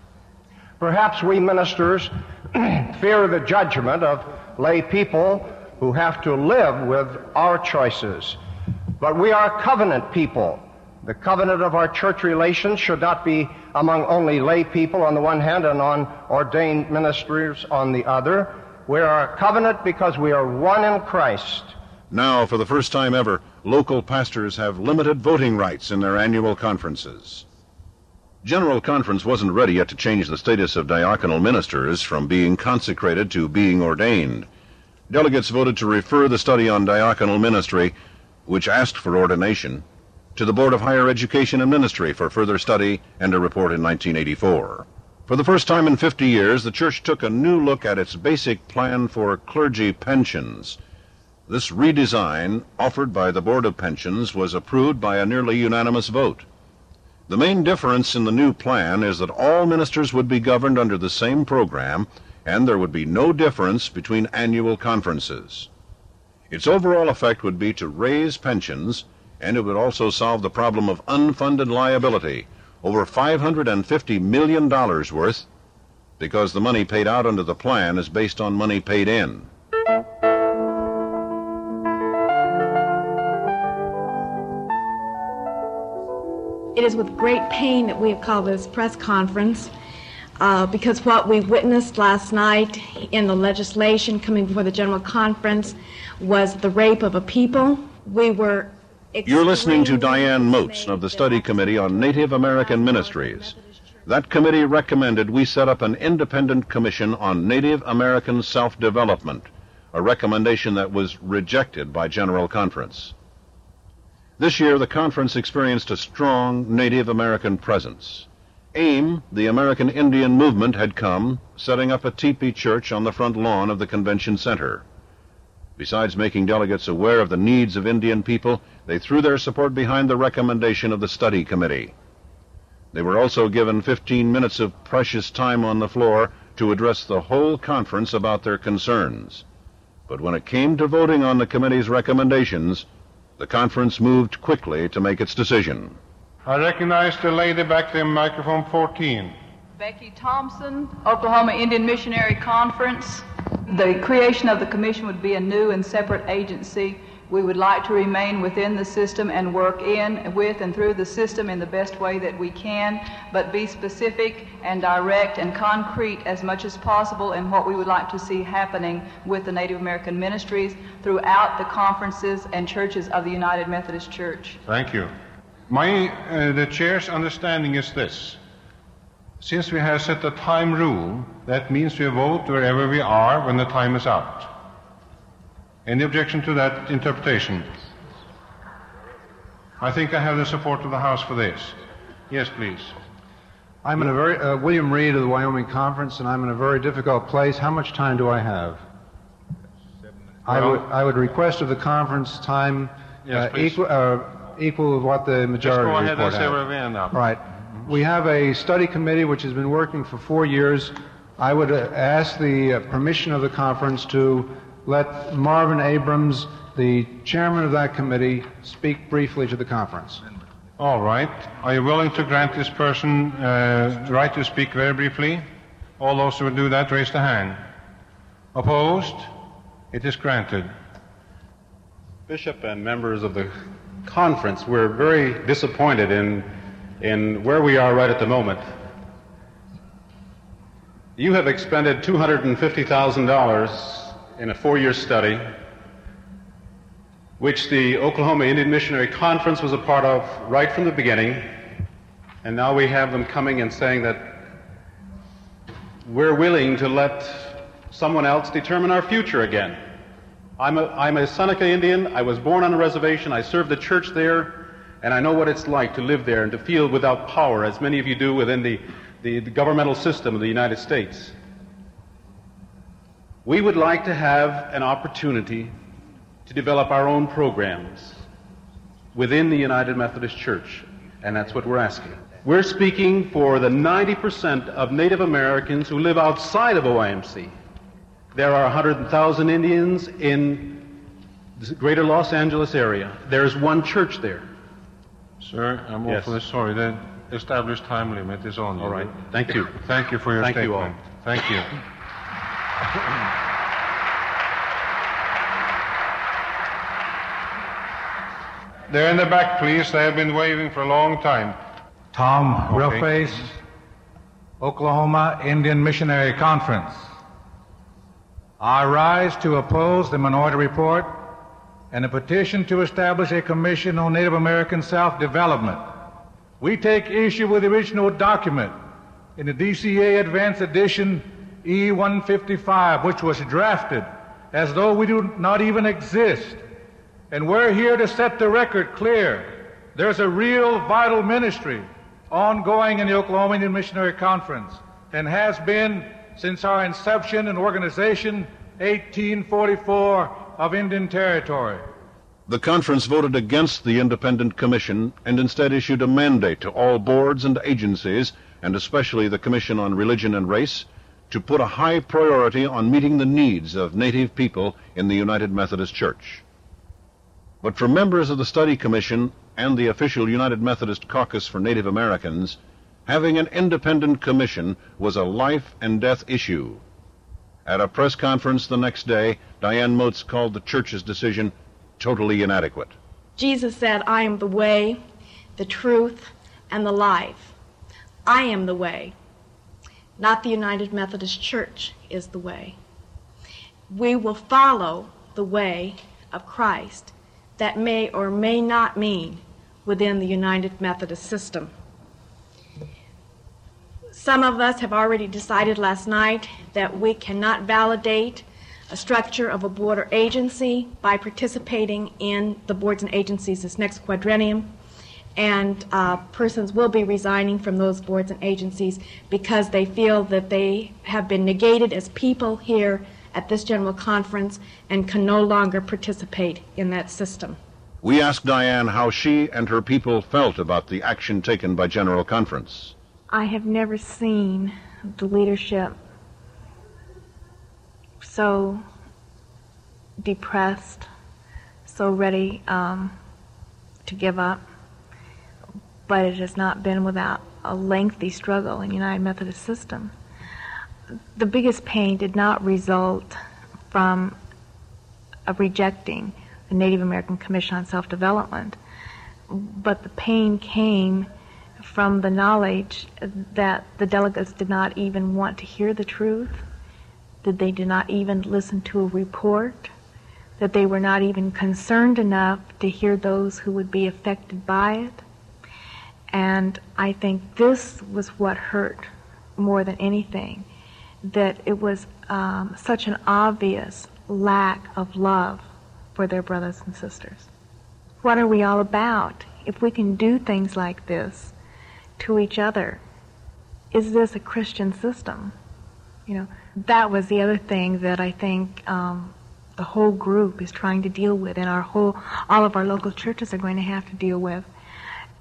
[SPEAKER 5] Perhaps we ministers fear the judgment of lay people who have to live with our choices. But we are covenant people. The covenant of our church relations should not be among only lay people on the one hand and on ordained ministers on the other. We are a covenant because we are one in Christ.
[SPEAKER 2] Now, for the first time ever, local pastors have limited voting rights in their annual conferences. General Conference wasn't ready yet to change the status of diaconal ministers from being consecrated to being ordained. Delegates voted to refer the study on diaconal ministry, which asked for ordination, to the Board of Higher Education and Ministry for further study and a report in nineteen eighty-four. For the first time in fifty years, the church took a new look at its basic plan for clergy pensions. This redesign, offered by the Board of Pensions, was approved by a nearly unanimous vote. The main difference in the new plan is that all ministers would be governed under the same program, and there would be no difference between annual conferences. Its overall effect would be to raise pensions, and it would also solve the problem of unfunded liability, over five hundred fifty million dollars worth, because the money paid out under the plan is based on money paid in.
[SPEAKER 11] It is with great pain that we have called this press conference uh, because what we witnessed last night in the legislation coming before the General Conference was the rape of a people. We were
[SPEAKER 2] You're listening to Diane Moats of the Study Committee on Native American Ministries. That committee recommended we set up an independent commission on Native American self-development, a recommendation that was rejected by General Conference. This year, the conference experienced a strong Native American presence. AIM, the American Indian Movement, had come, setting up a teepee church on the front lawn of the convention center. Besides making delegates aware of the needs of Indian people, they threw their support behind the recommendation of the study committee. They were also given fifteen minutes of precious time on the floor to address the whole conference about their concerns. But when it came to voting on the committee's recommendations, the conference moved quickly to make its decision.
[SPEAKER 12] I recognize the lady back there, microphone fourteen.
[SPEAKER 13] Becky Thompson, Oklahoma Indian Missionary Conference. The creation of the commission would be a new and separate agency. We would like to remain within the system and work in, with, and through the system in the best way that we can, but be specific and direct and concrete as much as possible in what we would like to see happening with the Native American ministries throughout the conferences and churches of the United Methodist Church.
[SPEAKER 12] Thank you. My, uh, the chair's understanding is this. Since we have set a time rule, that means we vote wherever we are when the time is out. Any objection to that interpretation? I think I have the support of the House for this. Yes, please.
[SPEAKER 25] I'm in a very, uh, William Reed of the Wyoming Conference, and I'm in a very difficult place. How much time do I have? I would, I would request of the conference time
[SPEAKER 12] yes,
[SPEAKER 25] uh, equal, uh, equal with what the majority
[SPEAKER 12] report has.
[SPEAKER 25] Just go ahead and
[SPEAKER 12] say where we end up.
[SPEAKER 25] Right. we have a study committee which has been working for four years. I would uh, ask the uh, permission of the conference to let Marvin Abrams, the chairman of that committee, speak briefly to the conference.
[SPEAKER 12] All right. Are you willing to grant this person uh, right to speak very briefly? All those who would do that, raise the hand. Opposed? It is granted.
[SPEAKER 14] Bishop and members of the conference, we're very disappointed in, in where we are right at the moment. You have expended two hundred fifty thousand dollars in a four-year study, which the Oklahoma Indian Missionary Conference was a part of right from the beginning, and now we have them coming and saying that we're willing to let someone else determine our future again. I'm a, I'm a Seneca Indian. I was born on a reservation. I served the church there, and I know what it's like to live there and to feel without power, as many of you do within the, the, the governmental system of the United States. We would like to have an opportunity to develop our own programs within the United Methodist Church, and that's what we're asking. We're speaking for the ninety percent of Native Americans who live outside of O I M C. There are one hundred thousand Indians in the greater Los Angeles area. There's one church there.
[SPEAKER 12] Sir, I'm
[SPEAKER 14] Yes.
[SPEAKER 12] awfully sorry. The established time limit is on you.
[SPEAKER 14] All right. Thank you.
[SPEAKER 12] Thank you for your
[SPEAKER 14] Thank you
[SPEAKER 12] statement.
[SPEAKER 14] all.
[SPEAKER 12] Thank you. They're in the back, please. They have been waving for a long time.
[SPEAKER 16] Tom
[SPEAKER 12] Okay.
[SPEAKER 16] Realface, Oklahoma Indian Missionary Conference. I rise to oppose the Minority Report and a petition to establish a commission on Native American self-development. We take issue with the original document in the D C A Advanced Edition E one fifty-five, which was drafted as though we do not even exist. And we're here to set the record clear. There's a real vital ministry ongoing in the Oklahoma Indian Missionary Conference and has been since our inception and organization, eighteen forty-four, of Indian Territory.
[SPEAKER 2] The conference voted against the independent commission and instead issued a mandate to all boards and agencies, and especially the Commission on Religion and Race, to put a high priority on meeting the needs of Native people in the United Methodist Church. But for members of the Study Commission and the official United Methodist Caucus for Native Americans, having an independent commission was a life and death issue. At a press conference the next day, Diane Moats called the church's decision totally inadequate.
[SPEAKER 11] Jesus said, I am the way, the truth, and the life. I am the way. Not the United Methodist Church is the way. We will follow the way of Christ. That may or may not mean within the United Methodist system. Some of us have already decided last night that we cannot validate a structure of a board or agency by participating in the boards and agencies this next quadrennium, and uh, persons will be resigning from those boards and agencies because they feel that they have been negated as people here at this General Conference and can no longer participate in that system.
[SPEAKER 2] We asked Diane how she and her people felt about the action taken by General Conference.
[SPEAKER 23] I have never seen the leadership so depressed, so ready um, to give up, but it has not been without a lengthy struggle in the United Methodist system. The biggest pain did not result from a rejecting the Native American Commission on Self-Development, but the pain came from the knowledge that the delegates did not even want to hear the truth, that they did not even listen to a report, that they were not even concerned enough to hear those who would be affected by it. And I think this was what hurt more than anything, that it was um, such an obvious lack of love for their brothers and sisters. What are we all about if we can do things like this to each other? Is this a Christian system? You know, that was the other thing that I think um, the whole group is trying to deal with, and our whole, all of our local churches are going to have to deal with.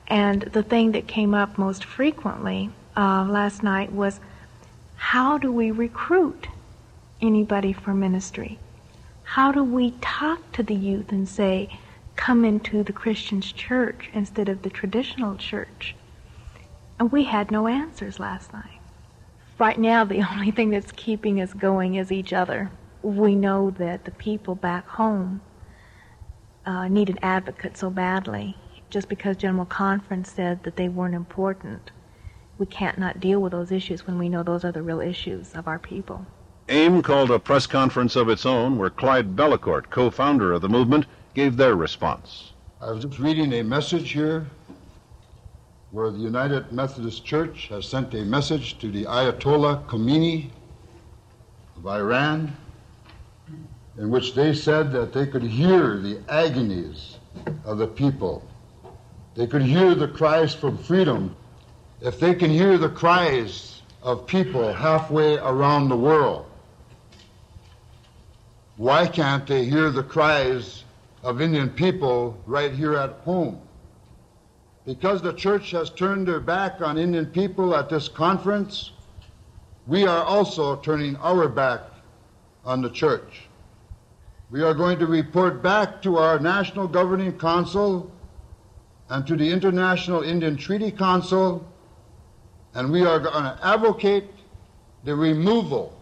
[SPEAKER 11] And the thing that came up most frequently uh, last night was, how do we recruit anybody for ministry? How do we talk to the youth and say, come into the Christian church instead of the traditional church? And we had no answers last night. Right now, the only thing that's keeping us going is each other. We know that the people back home uh, need an advocate so badly. Just because General Conference said that they weren't important, we can't not deal with those issues when we know those are the real issues of our people.
[SPEAKER 2] AIM called a press conference of its own where Clyde Bellecourt, co-founder of the movement, gave their response.
[SPEAKER 17] I was just reading a message here where the United Methodist Church has sent a message to the Ayatollah Khomeini of Iran, in which they said that they could hear the agonies of the people. They could hear the cries for freedom. If they can hear the cries of people halfway around the world, why can't they hear the cries of Indian people right here at home? Because the church has turned their back on Indian people at this conference, we are also turning our back on the church. We are going to report back to our National Governing Council and to the International Indian Treaty Council, and we are going to advocate the removal,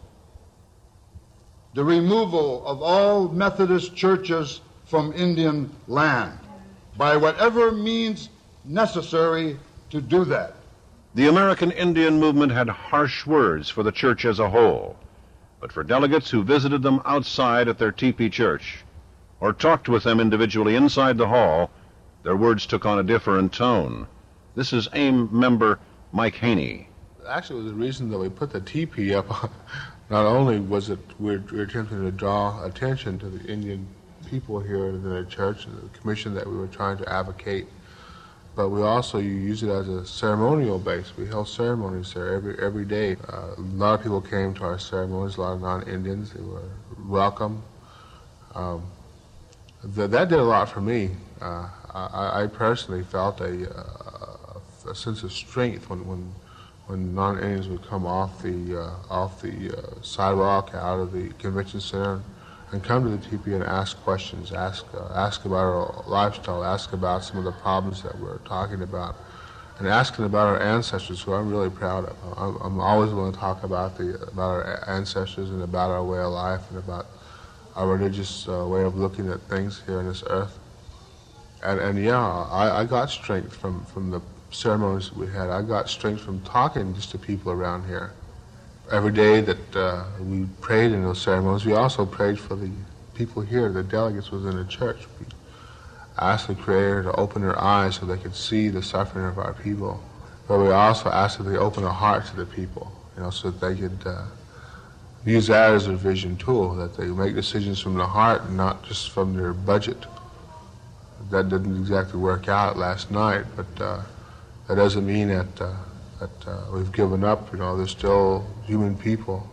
[SPEAKER 17] the removal of all Methodist churches from Indian land, by whatever means necessary to do that.
[SPEAKER 2] The American Indian movement had harsh words for the church as a whole, but for delegates who visited them outside at their teepee church or talked with them individually inside the hall, their words took on a different tone. This is AIM member Mike Haney.
[SPEAKER 18] Actually, the reason that we put the teepee up, not only was it we're, we're attempting to draw attention to the Indian people here in the church and the commission that we were trying to advocate, but we also use it as a ceremonial base. We held ceremonies there every every day. Uh, a lot of people came to our ceremonies, a lot of non-Indians. They were welcome. Um, th- that did a lot for me. Uh, I, I personally felt a, uh, a sense of strength when when, when non-Indians would come off the uh, off the uh, sidewalk out of the convention center and come to the teepee and ask questions, ask uh, ask about our lifestyle, ask about some of the problems that we're talking about, and asking about our ancestors, who I'm really proud of. I'm, I'm always willing to talk about the about our ancestors and about our way of life and about our religious uh, way of looking at things here on this earth. And, and yeah, I, I got strength from, from the ceremonies that we had. I got strength from talking just to people around here. Every day that uh, we prayed in those ceremonies, we also prayed for the people here, the delegates within the church. We asked the Creator to open their eyes so they could see the suffering of our people. But we also asked that they open their hearts to the people, you know, so that they could uh, use that as a vision tool, that they make decisions from the heart and not just from their budget. That didn't exactly work out last night, but uh, that doesn't mean that uh, that uh, we've given up. You know, they're still human people.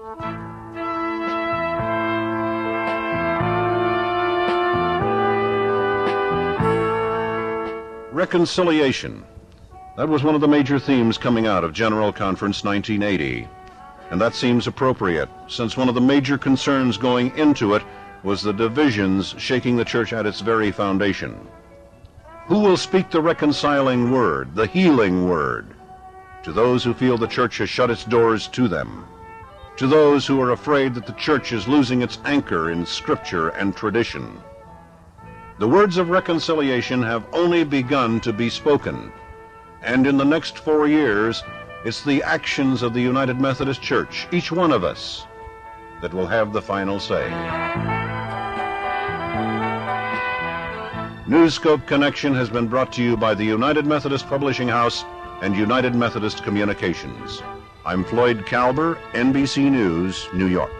[SPEAKER 2] Reconciliation. That was one of the major themes coming out of General Conference nineteen eighty. And that seems appropriate, since one of the major concerns going into it was the divisions shaking the church at its very foundation. Who will speak the reconciling word, the healing word, to those who feel the church has shut its doors to them, to those who are afraid that the church is losing its anchor in scripture and tradition? The words of reconciliation have only begun to be spoken, and in the next four years, it's the actions of the United Methodist Church, each one of us, that will have the final say. Newscope Connection has been brought to you by the United Methodist Publishing House and United Methodist Communications. I'm Floyd Kalber, N B C News, New York.